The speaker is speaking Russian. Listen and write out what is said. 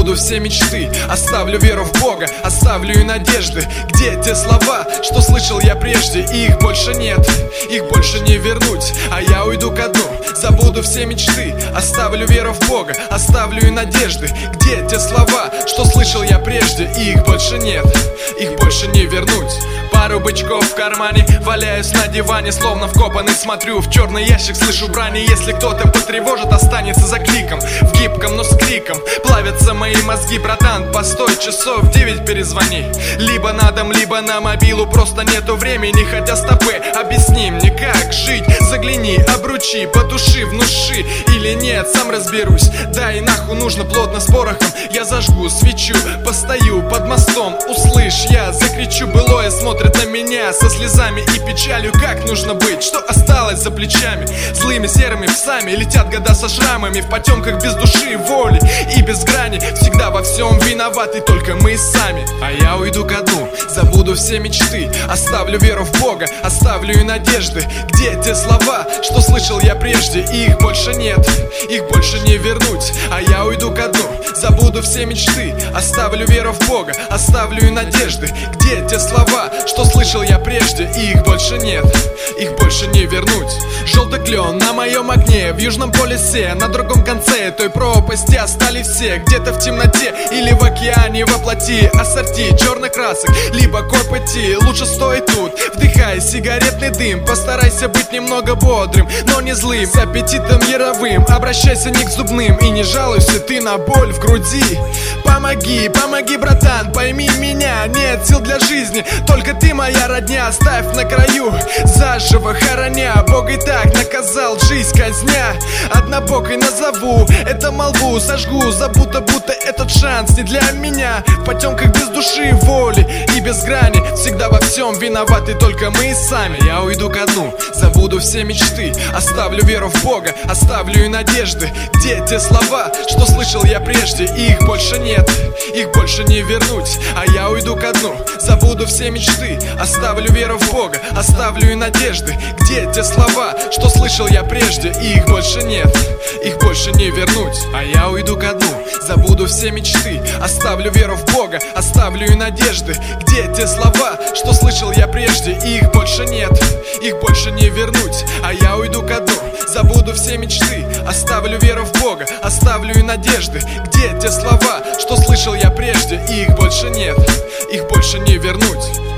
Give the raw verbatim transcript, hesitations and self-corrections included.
забуду все мечты, оставлю веру в Бога, оставлю и надежды. Где те слова, что слышал я прежде? Их больше нет, их больше не вернуть, а я уйду ко дну. Забуду все мечты, оставлю веру в Бога, оставлю и надежды. Где те слова, что слышал я прежде? Их больше нет, их больше не вернуть. Пару бычков в кармане, валяюсь на диване, словно вкопанный, смотрю в черный ящик, слышу брани. Если кто-то потревожит, останется за кликом, в гибком, но с криком. Плавятся мои мозги, братан, постой, часов в девять перезвони. Либо на дом, либо на мобилу, просто нету времени. Хотя стопы, объясни мне, как жить. Загляни, обручи, потуши, внуши. Или нет, сам разберусь. Да и нахуй нужно плотно с порохом. Я зажгу свечу, постою под мостом. Услышь, я закричу, былое смотрит на меня со слезами и печалью. Как нужно быть, что осталось за плечами? Злыми серыми псами летят года со шрамами, в потемках без души, воли и без грани. Всегда во всем виноваты только мы сами. А я уйду ко дну, забуду все мечты, оставлю веру в Бога, оставлю и надежды. Где те слова, что слышал я прежде? Их больше нет, их больше не вернуть, а я уйду ко дну, забуду все мечты, оставлю веру в Бога, оставлю и надежды. Где те слова, что слышал я прежде? Их больше нет, их больше не вернуть. Желтый клен на моем окне, в южном полюсе, на другом конце той пропасти остались все. Где-то в темноте или в океане воплоти ассорти черных красок, либо копоти. Лучше стой тут, вдыхай сигаретный дым. Постарайся быть немного бодрым, но не злым, с аппетитом яровым. Обращайся не к зубным и не жалуйся ты на боль в груди. Помоги, помоги, братан, пойми меня. Нет сил для жизни, только ты моя родня. Оставь на краю, заживо хороня. Бог и так наказал, жизнь казня. Однобокой назову это молву, сожгу, забудто будто этот шанс не для меня. В потемках без души, воли и без грани. Всегда во всем виноваты только мы сами. Я уйду ко дну, забуду все мечты, оставлю веру в Бога, оставлю и надежды. Где те слова, что слышал я прежде? Их больше нет, их больше не вернуть, а я уйду ко дну, забуду все мечты, оставлю веру в Бога, оставлю и надежды. Где те слова, что слышал я прежде? Их больше нет, их больше не вернуть, а я уйду ко дну, забуду все мечты, оставлю веру в Бога, оставлю и надежды. Где те слова, что слышал я прежде? Их больше нет, их больше не вернуть, а я уйду ко дну, забуду все мечты, оставлю веру в Бога, оставлю и надежды. Где те слова, что слышал я прежде? Их больше нет, их больше не вернуть.